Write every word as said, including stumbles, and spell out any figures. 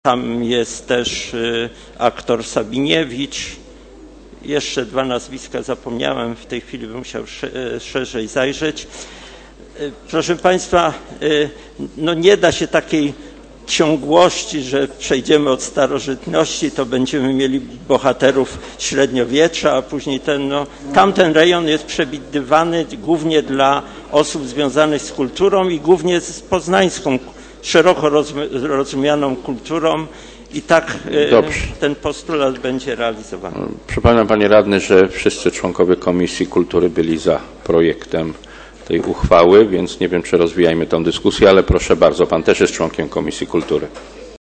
Tam jest też aktor Sabiniewicz. Jeszcze dwa nazwiska zapomniałem, w tej chwili bym musiał szerzej zajrzeć. Proszę Państwa, no nie da się takiej ciągłości, że przejdziemy od starożytności, to będziemy mieli bohaterów średniowiecza, a później ten, no, tamten rejon jest przewidywany głównie dla osób związanych z kulturą i głównie z poznańską, szeroko rozumianą kulturą i tak Dobrze. ten postulat będzie realizowany. Przypominam, panie radny, że wszyscy członkowie Komisji Kultury byli za projektem tej uchwały, więc nie wiem, czy rozwijajmy tę dyskusję, ale proszę bardzo, pan też jest członkiem Komisji Kultury.